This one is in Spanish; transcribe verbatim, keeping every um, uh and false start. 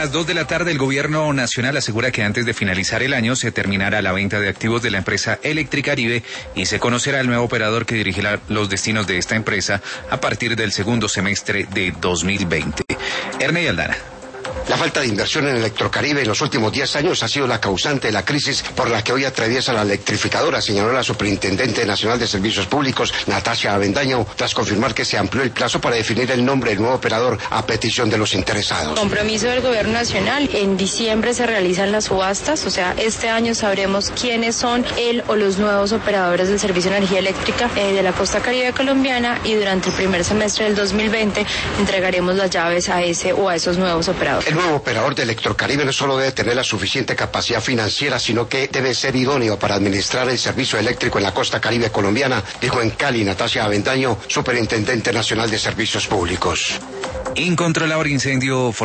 las dos de la tarde, el gobierno nacional asegura que antes de finalizar el año se terminará la venta de activos de la empresa Electricaribe y se conocerá el nuevo operador que dirigirá los destinos de esta empresa a partir del segundo semestre de dos mil veinte. Ernei Aldana. La falta de inversión en Electrocaribe en los últimos diez años ha sido la causante de la crisis por la que hoy atraviesa la electrificadora, señaló la Superintendente Nacional de Servicios Públicos, Natacha Avendaño, tras confirmar que se amplió el plazo para definir el nombre del nuevo operador a petición de los interesados. Compromiso del Gobierno Nacional, en diciembre se realizan las subastas, o sea, este año sabremos quiénes son el o los nuevos operadores del servicio de energía eléctrica eh, de la costa caribe colombiana, y durante el primer semestre del dos mil veinte entregaremos las llaves a ese o a esos nuevos operadores. El nuevo operador de Electrocaribe no solo debe tener la suficiente capacidad financiera, sino que debe ser idóneo para administrar el servicio eléctrico en la costa caribe colombiana, dijo en Cali Natacha Avendaño, Superintendente Nacional de Servicios Públicos. Incontrolable incendio